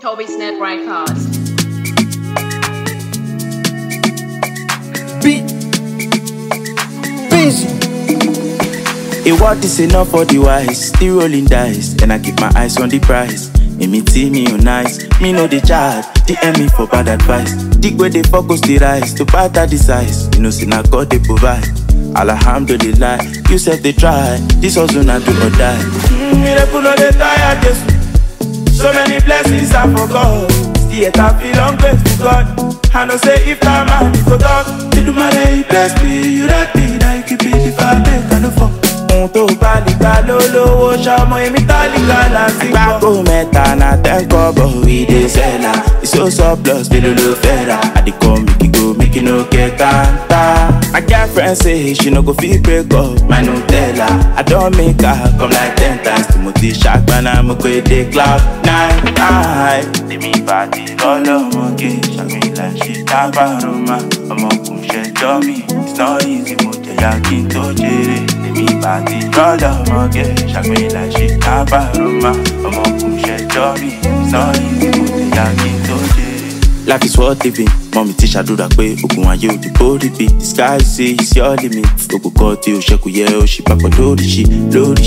Toby's Net Records. Busy. A word is enough for the wise. Still rolling dice, and I keep my eyes on the prize. Me see me on nice, me know the child. DM me for bad advice. Dig where they focus the rise to better the size. You know, see now God they provide. Alhamdulillah, you said they try. This also not do or die. Miracle on the tire, Jesus. So many blessings I forgot. Still I feel hungry to God. I know say if that man is for God, they do my day, bless me. You that me, now you keep it if I make a no fuck. To balika lolo, shamo emitalika la singo. Bako meta na tenko, but we dey sell. It's so surplus, below low fera. I dey come make it go, make it no get canta. My girlfriend say she no go feel break up, my no tell her. I don't make her come like 10 times. Timothy Shark, man, I'm a great day cloud 9. Let me party, all of my kids. I mean like shit, I'm a Roma. I'm a kumshe dummy. It's not easy, but I can't touch it. Me party, roll up, okay. Shake me like shit, I'm a Roma. I'm a kumshe dummy. It's not easy, but I can't touch it. Life is worth living. Mommy teach I do that way. Ogun aye o di body be. The sky say it's your limit. Ogun koti o sheku ye o shi papa lori shi. Ogun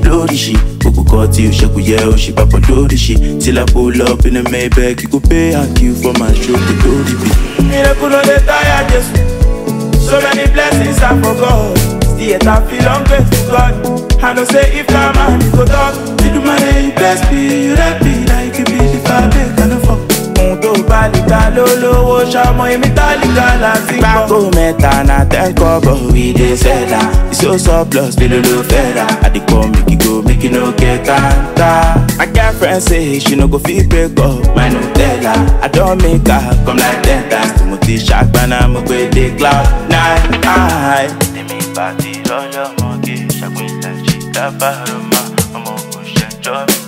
koti o sheku ye o shi papa lori shi. Till I pull up in a Maybach, you go pay a queue for my show to do the beat. Miracle on the tire, Jesus. So many blessings I forgot. Still I feel hungry to God. I know say if that man is for God, they do my day, bless me. You that be like you be the fabric and the fuck. To balika lolo, shamo emitalika la singo. Bako meta na tenko, but we dey sell. It's so surplus, below low fera. I dey come make it go, make it no get canta. My girlfriend say she no go feel break up, my no tell her. I don't make her come like 10 times. Timothy Shark, man, I'm a great day cloud 9. Let me party, roll your monkey. Shake me like shit, I'm a Roma. I'm a push and